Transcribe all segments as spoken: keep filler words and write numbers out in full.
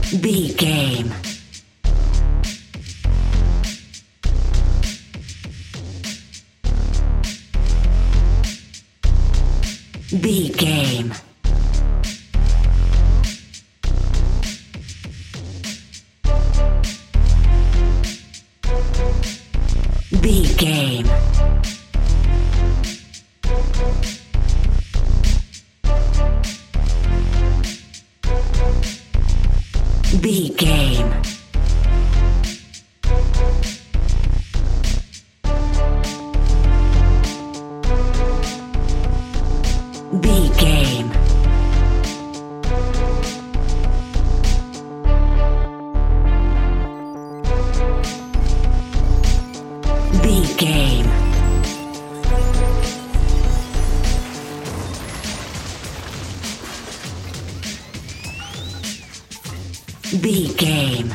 B game. B game. B game. B game. B game. B game. B game.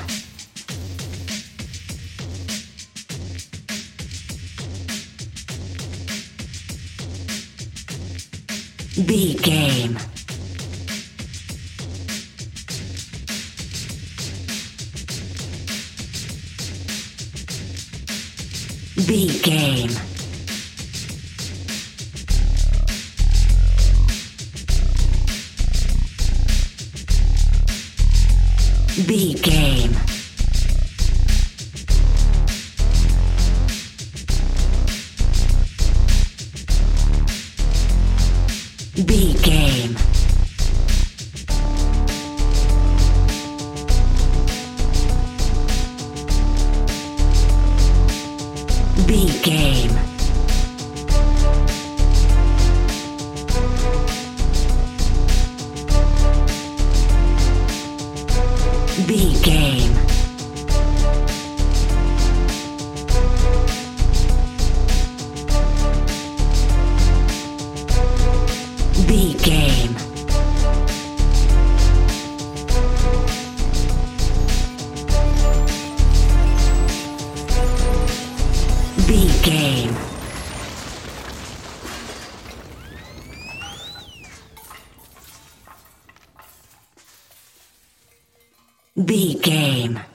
B game. B game. B game. B game. B game. B game. B game. B game. B game.